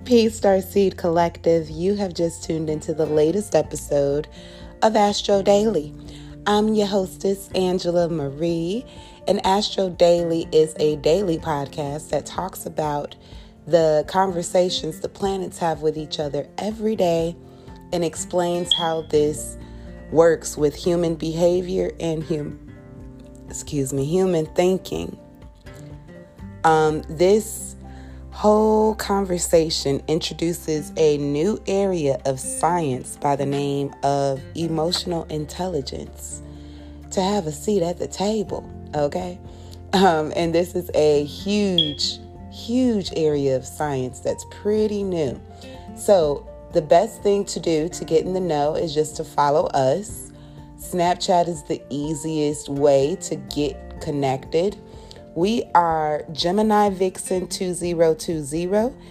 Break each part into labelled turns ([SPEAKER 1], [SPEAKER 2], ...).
[SPEAKER 1] Peace, Starseed Collective. You have just tuned into the latest episode of Astro Daily. I'm your hostess, Angela Marie, and Astro Daily is a daily podcast that talks about the conversations the planets have with each other every day and explains how this works with human behavior and human thinking. This whole conversation introduces a new area of science by the name of emotional intelligence to have a seat at the table, okay? And this is a huge area of science that's pretty new. So the best thing to do to get in the know is just to follow us. Snapchat is the easiest way to get connected. We are Gemini Vixen 2020,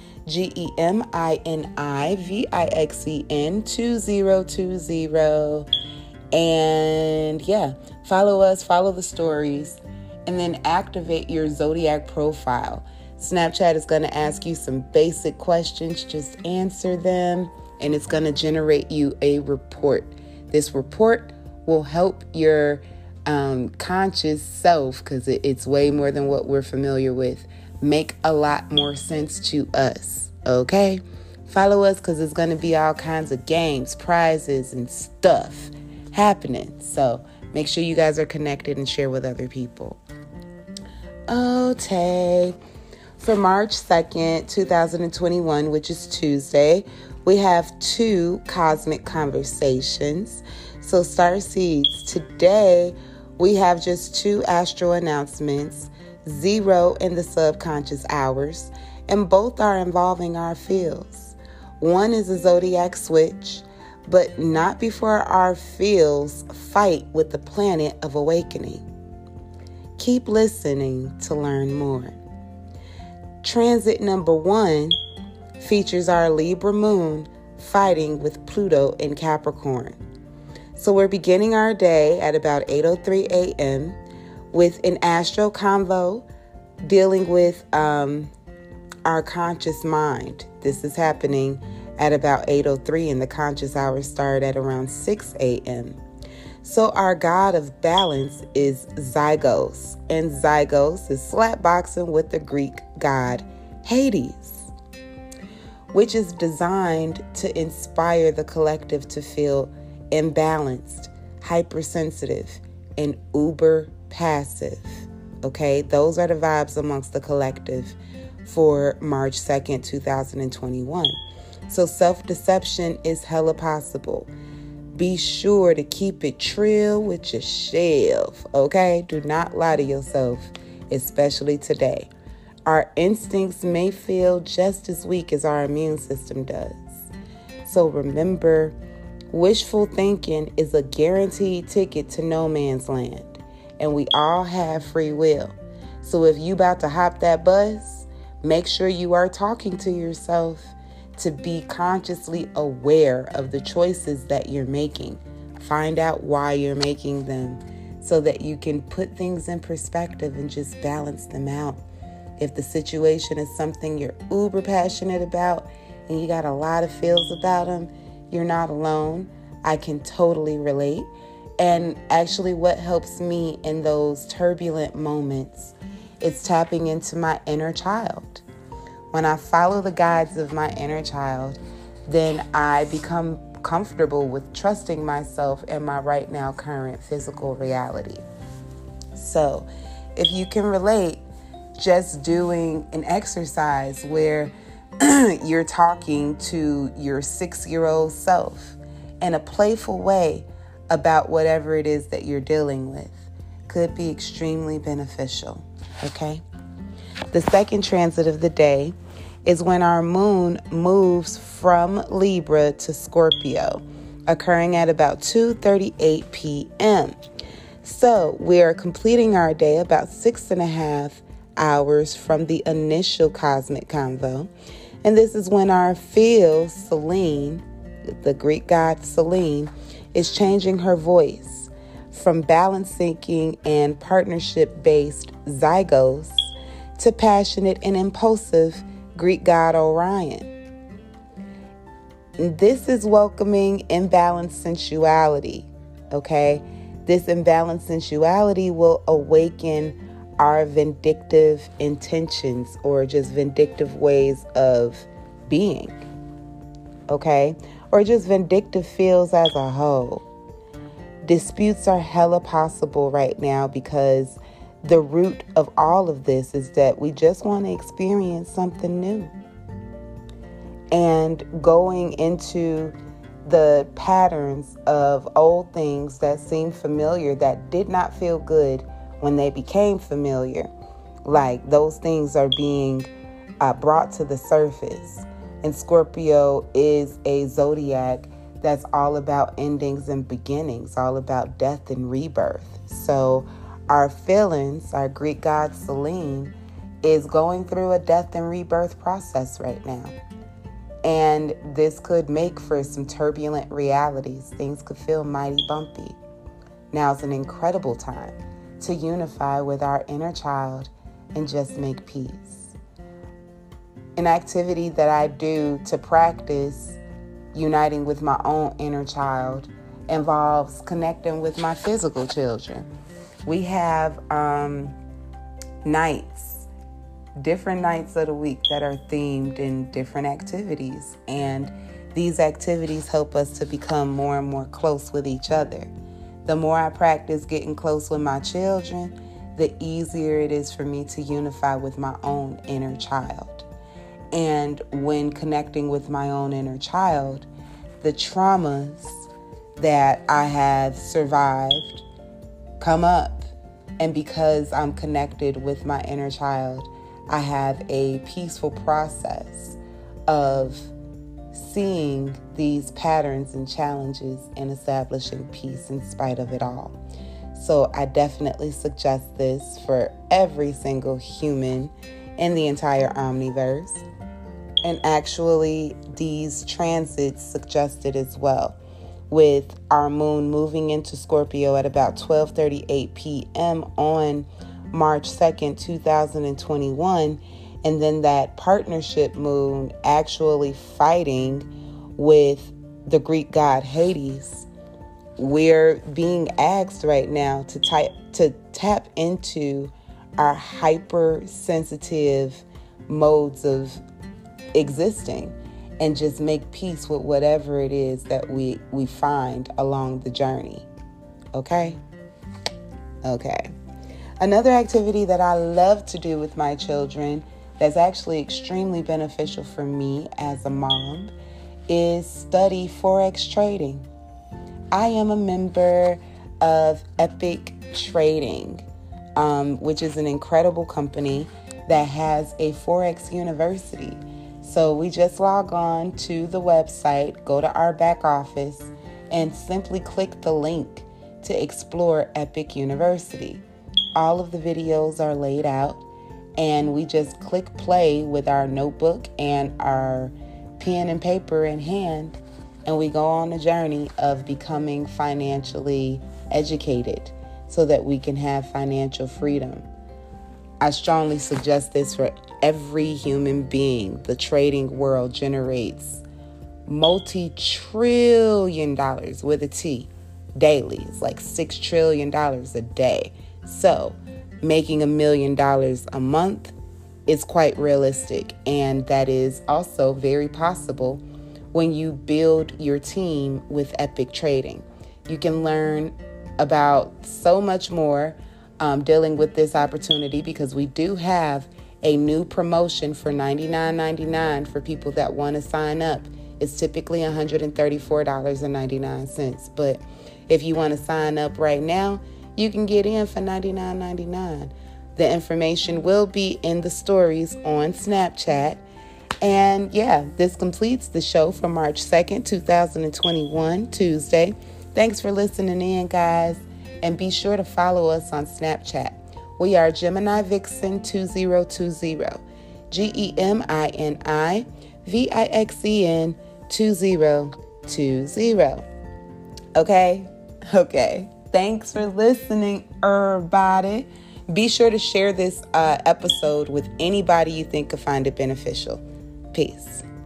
[SPEAKER 1] GEMINI VIXEN 2020. And yeah, follow us, follow the stories, and then activate your zodiac profile. Snapchat is going to ask you some basic questions. Just answer them, and it's going to generate you a report. This report will help your conscious self, because it's way more than what we're familiar with, make a lot more sense to us. Okay? Follow us, because it's going to be all kinds of games, prizes, and stuff happening. So make sure you guys are connected and share with other people. Okay. For March 2nd, 2021, which is Tuesday, we have 2 cosmic conversations. So Starseeds, today we have just 2 astro announcements, 0 in the subconscious hours, and both are involving our fields. One is a zodiac switch, but not before our fields fight with the planet of awakening. Keep listening to learn more. Transit number 1 features our Libra moon fighting with Pluto in Capricorn. So we're beginning our day at about 8:03 a.m. with an astro convo dealing with our conscious mind. This is happening at about 8:03, and the conscious hours start at around 6 a.m. So our god of balance is Zygos, and Zygos is slapboxing with the Greek god Hades, which is designed to inspire the collective to feel imbalanced, hypersensitive, and uber passive. Okay, those are the vibes amongst the collective for March 2nd, 2021. So self-deception is hella possible. Be sure to keep it trill with yourself, okay? Do not lie to yourself, especially today. Our instincts may feel just as weak as our immune system does. So remember, wishful thinking is a guaranteed ticket to no man's land, and we all have free will. So if you about to hop that bus, make sure you are talking to yourself to be consciously aware of the choices that you're making. Find out why you're making them so that you can put things in perspective and just balance them out. If the situation is something you're uber passionate about and you got a lot of feels about them, you're not alone. I can totally relate. And actually what helps me in those turbulent moments is tapping into my inner child. When I follow the guides of my inner child, then I become comfortable with trusting myself and my right now current physical reality. So if you can relate, just doing an exercise where you're talking to your 6-year-old self in a playful way about whatever it is that you're dealing with could be extremely beneficial, okay? The second transit of the day is when our moon moves from Libra to Scorpio, occurring at about 2:38 p.m. So we are completing our day about 6.5 hours from the initial cosmic convo. And this is when our field, Selene, the Greek god Selene, is changing her voice from balance seeking and partnership-based Zygos to passionate and impulsive Greek god Orion. This is welcoming imbalanced sensuality, okay? This imbalanced sensuality will awaken our vindictive intentions or just vindictive ways of being, okay? Or just vindictive feels as a whole. Disputes are hella possible right now because the root of all of this is that we just want to experience something new. And going into the patterns of old things that seem familiar, that did not feel good when they became familiar, like those things are being brought to the surface. And Scorpio is a zodiac that's all about endings and beginnings, all about death and rebirth. So our feelings, our Greek god Selene, is going through a death and rebirth process right now. And this could make for some turbulent realities. Things could feel mighty bumpy. Now is an incredible time to unify with our inner child and just make peace. An activity that I do to practice uniting with my own inner child involves connecting with my physical children. We have different nights of the week that are themed in different activities. And these activities help us to become more and more close with each other. The more I practice getting close with my children, the easier it is for me to unify with my own inner child. And when connecting with my own inner child, the traumas that I have survived come up. And because I'm connected with my inner child, I have a peaceful process of seeing these patterns and challenges and establishing peace in spite of it all. So I definitely suggest this for every single human in the entire omniverse. And actually, these transits suggest it as well, with our moon moving into Scorpio at about 12:38 p.m. on March 2nd, 2021, and then that partnership moon actually fighting with the Greek god Hades. We're being asked right now to tap into our hypersensitive modes of existing and just make peace with whatever it is that we find along the journey. Okay? Another activity that I love to do with my children that's actually extremely beneficial for me as a mom is study Forex trading. I am a member of Epic Trading, which is an incredible company that has a Forex university. So we just log on to the website, go to our back office, and simply click the link to explore Epic University. All of the videos are laid out, and we just click play with our notebook and our pen and paper in hand, and we go on a journey of becoming financially educated so that we can have financial freedom. I strongly suggest this for every human being. The trading world generates multi-trillion dollars with a T daily. It's like $6 trillion a day. So making $1 million a month is quite realistic. And that is also very possible when you build your team with Epic Trading. You can learn about so much more dealing with this opportunity, because we do have a new promotion for $99.99 for people that want to sign up. It's typically $134.99. But if you want to sign up right now, you can get in for $99.99. The information will be in the stories on Snapchat. And yeah, this completes the show for March 2nd, 2021, Tuesday. Thanks for listening in, guys. And be sure to follow us on Snapchat. We are Gemini Vixen 2020. Gemini Vixen 2020. Okay. Thanks for listening, everybody. Be sure to share this episode with anybody you think could find it beneficial. Peace.